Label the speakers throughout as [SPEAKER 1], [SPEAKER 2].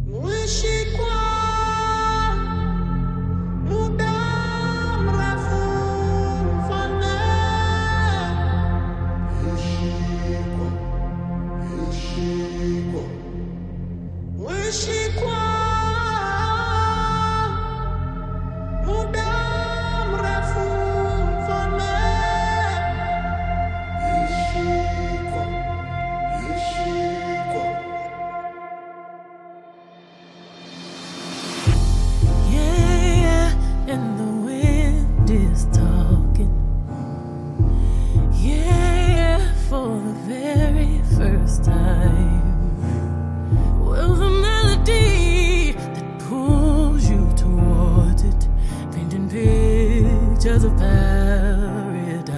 [SPEAKER 1] Of paradise,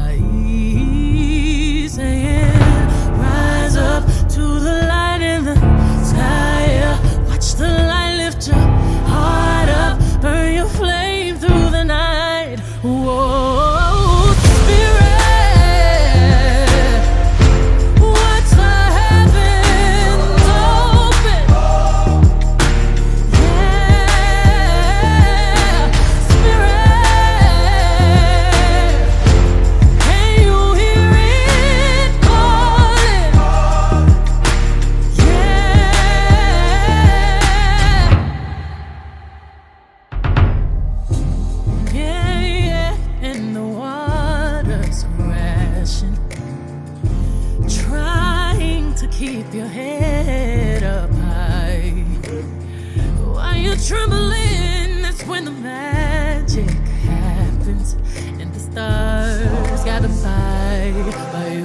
[SPEAKER 1] saying, rise up to the light in the sky. Watch the light lift your heart up, burn your flame through the night. Whoa, spirit, watch the heavens open. Yeah, spirit. Trying to keep your head up high. While you're trembling, that's when the magic happens, and the stars gotta fight by